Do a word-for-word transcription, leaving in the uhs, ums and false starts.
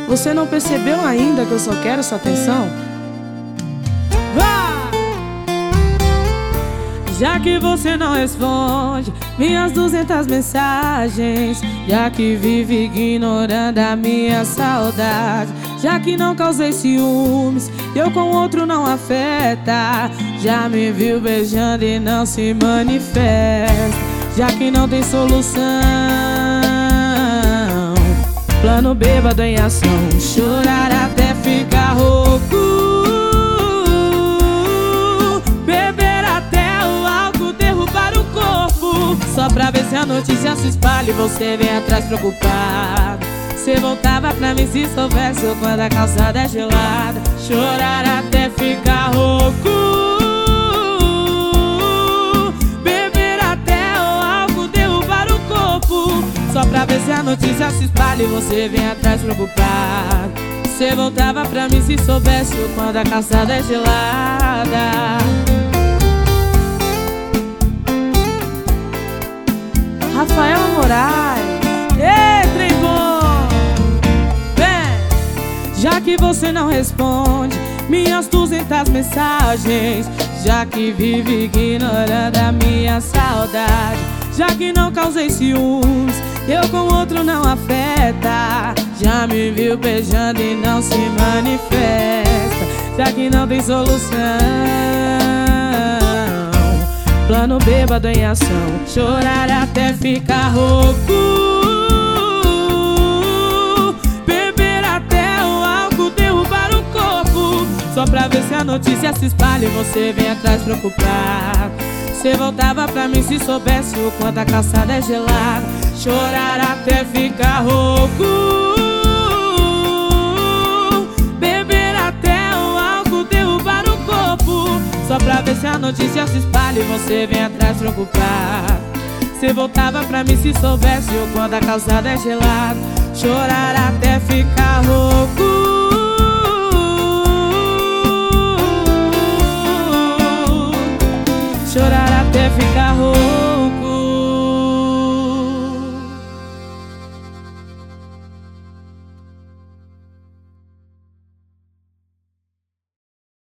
Você não percebeu ainda que eu só quero sua atenção? Vá! Já que você não responde minhas duzentas mensagens, já que vive ignorando a minha saudade, já que não causei ciúmes, eu com outro não afeta, já me viu beijando e não se manifesta, já que não tem solução, plano bêbado em ação, chorar até ficar rouco, beber até o álcool derrubar o corpo, só pra ver se a notícia se espalha e você vem atrás preocupado. Você voltava pra mim se soubesse o quando a calçada é gelada, chorar até ficar rouco, beber até o álcool derrubar o corpo, só pra ver se a notícia se espalha e você vem atrás preocupado. Você voltava pra mim se soubesse o quando a calçada é gelada. Rafaela Moraes, ei, trem bom! Vem! Já que você não responde minhas duzentas mensagens, já que vive ignorando a minha saudade, já que não causei ciúmes, eu com outro não afeta, já me viu beijando e não se manifesta, já que não tem solução, plano bêbado em ação, chorar até ficar rouco, beber até o álcool derrubar o corpo, só pra ver se a notícia se espalha e você vem atrás preocupado. Você voltava pra mim se soubesse o quanto a calçada é gelada, chorar até ficar rouco, beber até o álcool derrubar o corpo, só pra ver se a notícia se espalha e você vem atrás preocupado. Você voltava pra mim se soubesse o quanto a calçada é gelada, chorar até ficar rouco.